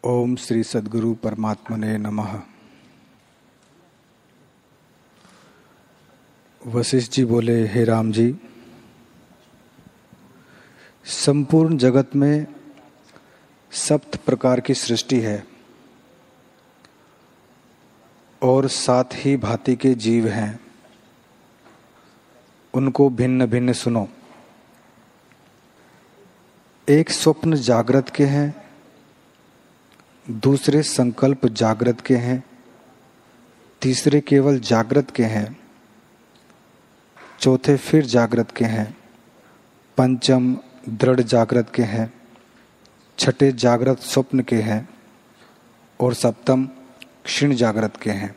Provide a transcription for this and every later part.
ओम श्री सद्गुरु परमात्मने नमः। वशिष्ठ जी बोले, हे राम जी, संपूर्ण जगत में 7 प्रकार की सृष्टि है और 7 ही भांति के जीव हैं। उनको भिन्न भिन्न सुनो। एक स्वप्न जागृत के हैं, दूसरे संकल्प जागृत के हैं, तीसरे केवल जागृत के हैं, चौथे फिर जागृत के हैं, पंचम दृढ़ जागृत के हैं, छठे जागृत स्वप्न के हैं और सप्तम क्षीण जागृत के हैं।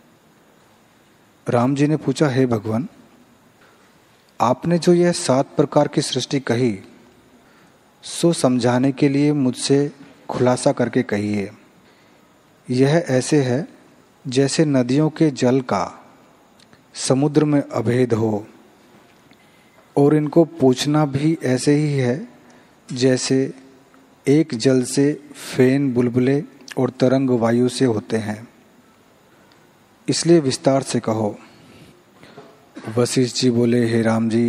राम जी ने पूछा, हे भगवान, आपने जो यह 7 प्रकार की सृष्टि कही, सो समझाने के लिए मुझसे खुलासा करके कहिए। यह ऐसे है जैसे नदियों के जल का समुद्र में अभेद हो, और इनको पूछना भी ऐसे ही है जैसे एक जल से फेन, बुलबुले और तरंग वायु से होते हैं। इसलिए विस्तार से कहो। वशिष्ठ जी बोले, हे राम जी,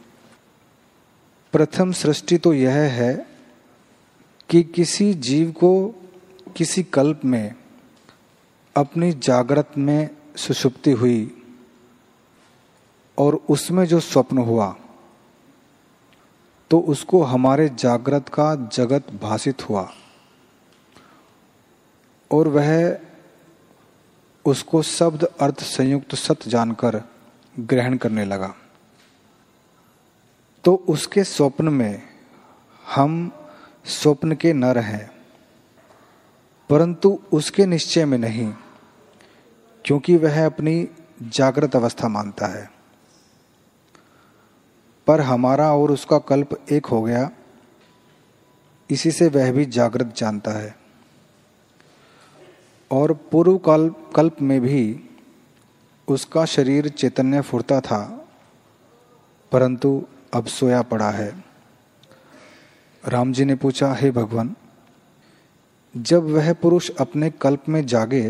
प्रथम सृष्टि तो यह है कि किसी जीव को किसी कल्प में अपनी जागृत में सुषुप्ति हुई और उसमें जो स्वप्न हुआ तो उसको हमारे जागृत का जगत भासित हुआ और वह उसको शब्द अर्थ संयुक्त सत जानकर ग्रहण करने लगा। तो उसके स्वप्न में हम स्वप्न के न रहें, परंतु उसके निश्चय में नहीं, क्योंकि वह अपनी जागृत अवस्था मानता है। पर हमारा और उसका कल्प एक हो गया, इसी से वह भी जागृत जानता है। और पूर्व कल्प में भी उसका शरीर चैतन्य फुरता था, परंतु अब सोया पड़ा है। राम जी ने पूछा, हे भगवान, जब वह पुरुष अपने कल्प में जागे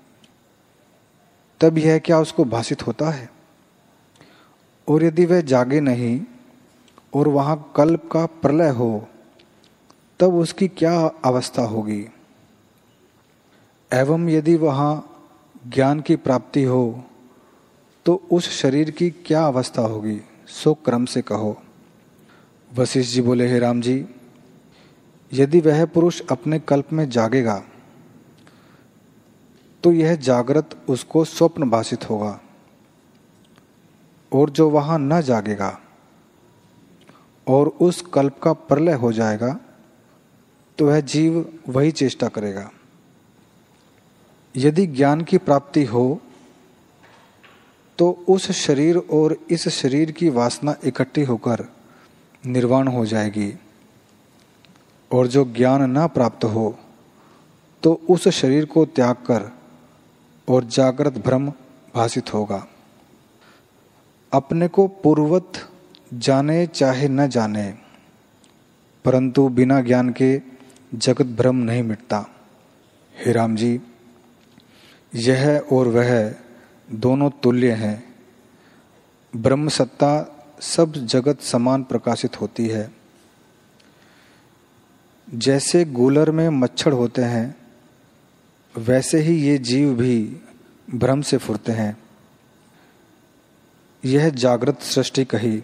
तब यह क्या उसको भासित होता है? और यदि वह जागे नहीं और वहां कल्प का प्रलय हो तब उसकी क्या अवस्था होगी? एवं यदि वहां ज्ञान की प्राप्ति हो तो उस शरीर की क्या अवस्था होगी? सो क्रम से कहो। वशिष्ठ जी बोले, हे राम जी, यदि वह पुरुष अपने कल्प में जागेगा तो यह जागृत उसको स्वप्न भासित होगा, और जो वहां न जागेगा और उस कल्प का प्रलय हो जाएगा तो वह जीव वही चेष्टा करेगा। यदि ज्ञान की प्राप्ति हो तो उस शरीर और इस शरीर की वासना इकट्ठी होकर निर्वाण हो जाएगी, और जो ज्ञान न प्राप्त हो तो उस शरीर को त्याग कर और जागृत ब्रह्म भासित होगा। अपने को पूर्ववत जाने चाहे न जाने, परंतु बिना ज्ञान के जगत ब्रह्म नहीं मिटता। हे राम जी, यह और वह दोनों तुल्य हैं। ब्रह्म सत्ता सब जगत समान प्रकाशित होती है। जैसे गूलर में मच्छर होते हैं, वैसे ही ये जीव भी भ्रम से फुरते हैं। यह जागृत सृष्टि कही।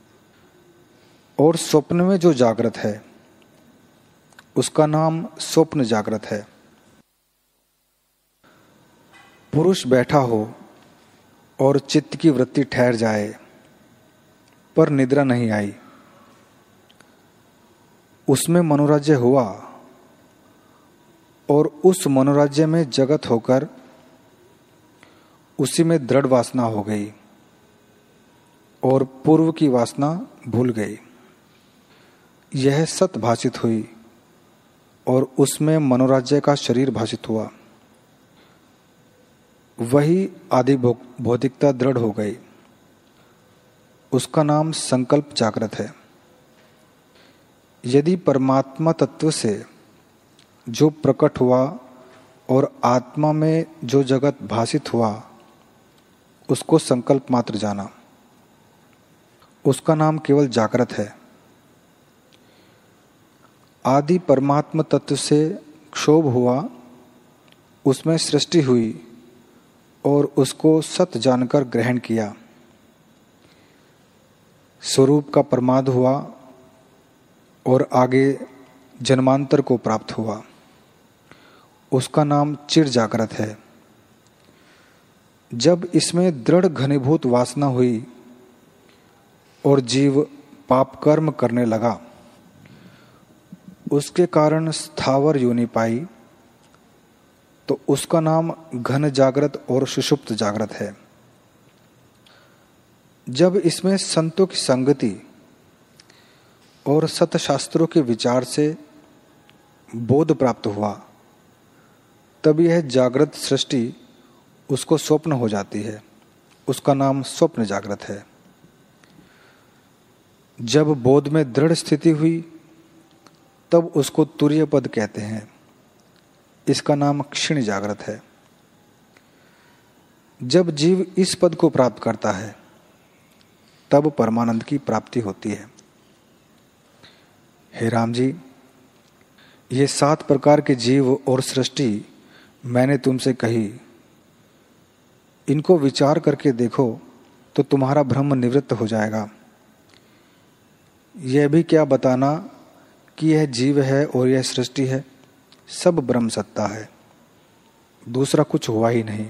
और स्वप्न में जो जागृत है उसका नाम स्वप्न जागृत है। पुरुष बैठा हो और चित्त की वृत्ति ठहर जाए पर निद्रा नहीं आई, उसमें मनोराज्य हुआ और उस मनोराज्य में जगत होकर उसी में दृढ़ वासना हो गई और पूर्व की वासना भूल गई। यह सत भाषित हुई और उसमें मनोराज्य का शरीर भाषित हुआ। वही आदि भौतिकता दृढ़ हो गई। उसका नाम संकल्प जागृत है। यदि परमात्मा तत्व से जो प्रकट हुआ और आत्मा में जो जगत भासित हुआ उसको संकल्प मात्र जाना, उसका नाम केवल जागृत है। आदि परमात्म तत्व से क्षोभ हुआ, उसमें सृष्टि हुई और उसको सत जानकर ग्रहण किया। स्वरूप का प्रमाद हुआ और आगे जन्मांतर को प्राप्त हुआ, उसका नाम चिर जागृत है। जब इसमें दृढ़ घनीभूत वासना हुई और जीव पाप कर्म करने लगा, उसके कारण स्थावर योनि पाई, तो उसका नाम घन जागृत और सुषुप्त जागृत है। जब इसमें संतों की संगति और सतशास्त्रों के विचार से बोध प्राप्त हुआ, तब यह जागृत सृष्टि उसको स्वप्न हो जाती है, उसका नाम स्वप्न जागृत है। जब बोध में दृढ़ स्थिति हुई, तब उसको तुर्य पद कहते हैं, इसका नाम क्षीण जागृत है। जब जीव इस पद को प्राप्त करता है, तब परमानंद की प्राप्ति होती है। हे राम जी, ये 7 प्रकार के जीव और सृष्टि मैंने तुमसे कही, इनको विचार करके देखो तो तुम्हारा भ्रम निवृत्त हो जाएगा। यह भी क्या बताना कि यह जीव है और यह सृष्टि है, सब ब्रह्म सत्ता है, दूसरा कुछ हुआ ही नहीं।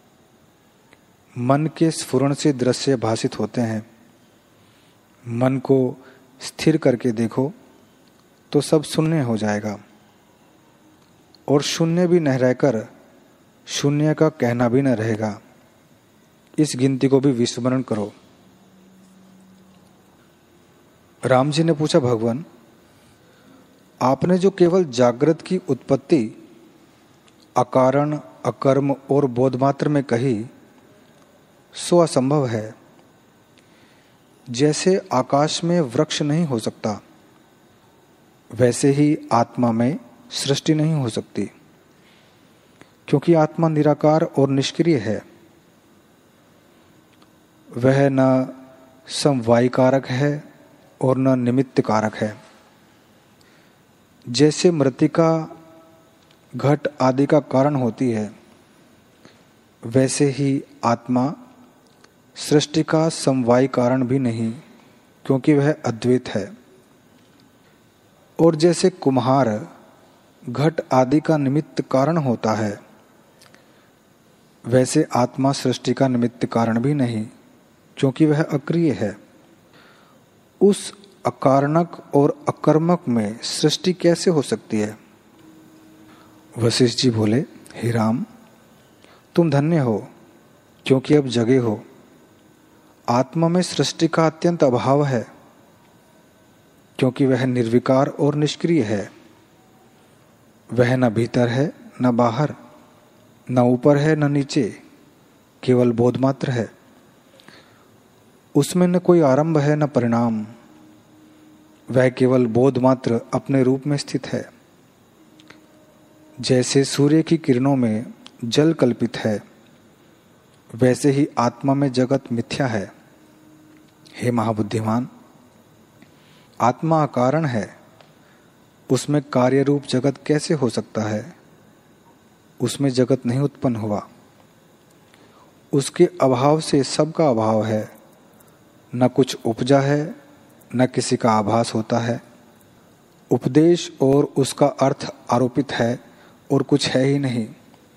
मन के स्फुरण से दृश्य भासित होते हैं। मन को स्थिर करके देखो तो सब शून्य हो जाएगा, और शून्य भी न रहकर शून्य का कहना भी न रहेगा। इस गिनती को भी विस्मरण करो। राम जी ने पूछा, भगवान आपने जो केवल जागृत की उत्पत्ति अकारण अकर्म और बोधमात्र में कही, सो असंभव है। जैसे आकाश में वृक्ष नहीं हो सकता, वैसे ही आत्मा में सृष्टि नहीं हो सकती, क्योंकि आत्मा निराकार और निष्क्रिय है। वह न समवायी कारक है और न निमित्त कारक है। जैसे मृत्तिका घट आदि का कारण होती है, वैसे ही आत्मा सृष्टि का समवायी कारण भी नहीं, क्योंकि वह अद्वैत है। और जैसे कुम्हार घट आदि का निमित्त कारण होता है, वैसे आत्मा सृष्टि का निमित्त कारण भी नहीं, क्योंकि वह अक्रिय है। उस अकारणक और अकर्मक में सृष्टि कैसे हो सकती है? वशिष्ठ जी बोले, हे राम, तुम धन्य हो, क्योंकि अब जगे हो। आत्मा में सृष्टि का अत्यंत अभाव है, क्योंकि वह निर्विकार और निष्क्रिय है। वह न भीतर है न बाहर, न ऊपर है न नीचे, केवल बोध मात्र है। उसमें न कोई आरंभ है न परिणाम, वह केवल बोध मात्र अपने रूप में स्थित है। जैसे सूर्य की किरणों में जल कल्पित है, वैसे ही आत्मा में जगत मिथ्या है। हे महाबुद्धिमान, आत्मा अकारण है, उसमें कार्य रूप जगत कैसे हो सकता है? उसमें जगत नहीं उत्पन्न हुआ। उसके अभाव से सबका अभाव है, न कुछ उपजा है न किसी का आभास होता है। उपदेश और उसका अर्थ आरोपित है और कुछ है ही नहीं।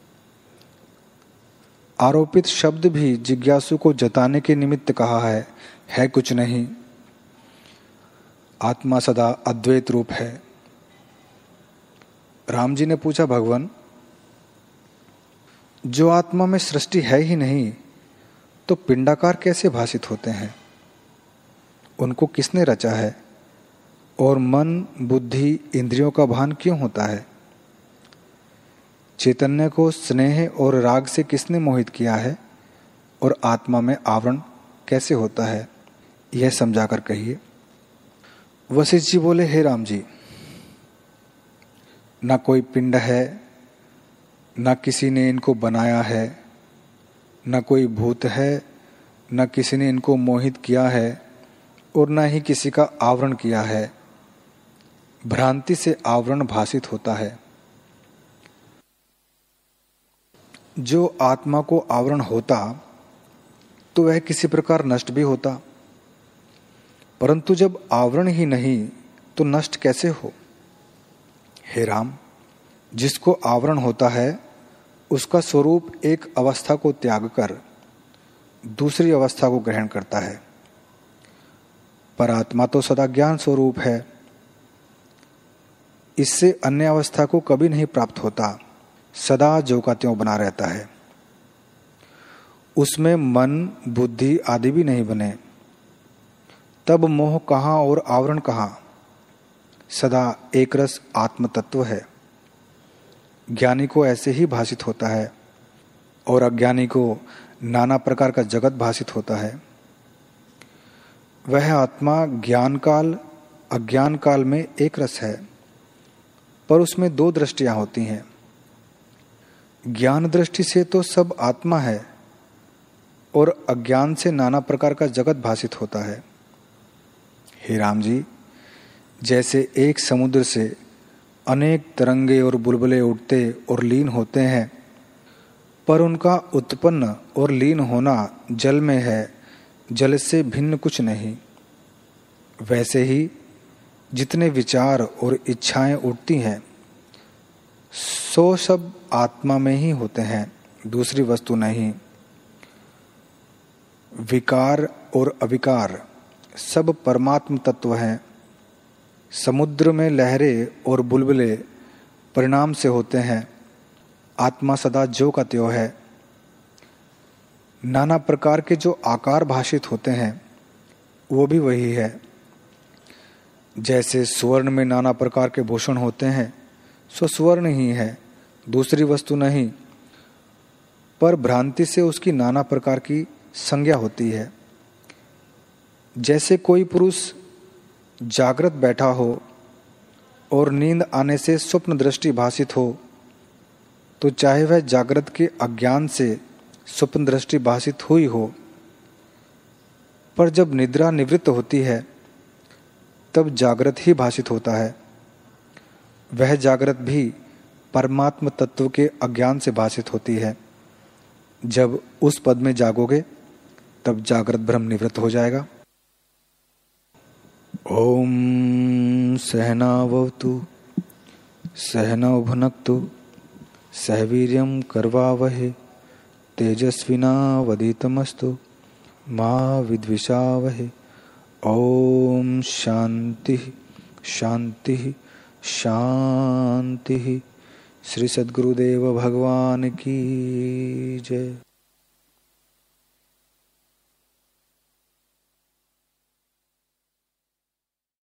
आरोपित शब्द भी जिज्ञासु को जताने के निमित्त कहा है कुछ नहीं। आत्मा सदा अद्वैत रूप है। राम जी ने पूछा, भगवान जो आत्मा में सृष्टि है ही नहीं, तो पिंडाकार कैसे भासित होते हैं? उनको किसने रचा है? और मन बुद्धि इंद्रियों का भान क्यों होता है? चैतन्य को स्नेह और राग से किसने मोहित किया है? और आत्मा में आवरण कैसे होता है? यह समझाकर कहिए। वशिष्ठ जी बोले, हे राम जी, न कोई पिंड है, न किसी ने इनको बनाया है, न कोई भूत है, न किसी ने इनको मोहित किया है और न ही किसी का आवरण किया है। भ्रांति से आवरण भासित होता है। जो आत्मा को आवरण होता तो वह किसी प्रकार नष्ट भी होता, परंतु जब आवरण ही नहीं तो नष्ट कैसे हो। हे राम, जिसको आवरण होता है उसका स्वरूप एक अवस्था को त्याग कर दूसरी अवस्था को ग्रहण करता है। पर आत्मा तो सदा ज्ञान स्वरूप है, इससे अन्य अवस्था को कभी नहीं प्राप्त होता, सदा जो का त्यों बना रहता है। उसमें मन बुद्धि आदि भी नहीं बने, तब मोह कहाँ और आवरण कहाँ। सदा एक रस आत्म तत्व है। ज्ञानी को ऐसे ही भासित होता है और अज्ञानी को नाना प्रकार का जगत भासित होता है। वह आत्मा ज्ञान काल अज्ञान काल में एक रस है, पर उसमें दो दृष्टियां होती हैं। ज्ञान दृष्टि से तो सब आत्मा है और अज्ञान से नाना प्रकार का जगत भासित होता है। हे राम जी, जैसे एक समुद्र से अनेक तरंगे और बुलबुले उठते और लीन होते हैं, पर उनका उत्पन्न और लीन होना जल में है, जल से भिन्न कुछ नहीं। वैसे ही जितने विचार और इच्छाएं उठती हैं सो सब आत्मा में ही होते हैं, दूसरी वस्तु नहीं। विकार और अविकार सब परमात्म तत्व हैं। समुद्र में लहरें और बुलबुले परिणाम से होते हैं, आत्मा सदा जो का त्यों है। नाना प्रकार के जो आकार भाषित होते हैं वो भी वही है। जैसे स्वर्ण में नाना प्रकार के भूषण होते हैं सो स्वर्ण ही है, दूसरी वस्तु नहीं, पर भ्रांति से उसकी नाना प्रकार की संज्ञा होती है। जैसे कोई पुरुष जागृत बैठा हो और नींद आने से स्वप्न दृष्टि भासित हो, तो चाहे वह जागृत के अज्ञान से स्वप्न दृष्टि भासित हुई हो, पर जब निद्रा निवृत्त होती है तब जागृत ही भासित होता है। वह जागृत भी परमात्म तत्व के अज्ञान से भासित होती है। जब उस पद में जागोगे तब जागृत भ्रम निवृत्त हो जाएगा। ओम सहनावतु सहनौ भुनक्तु सह वीर्यं करवावहे तेजस्विनावधीतमस्तु मा विद्विषावहे। ओम शांति शांति शांति। श्री सद्गुरुदेव भगवान की जय।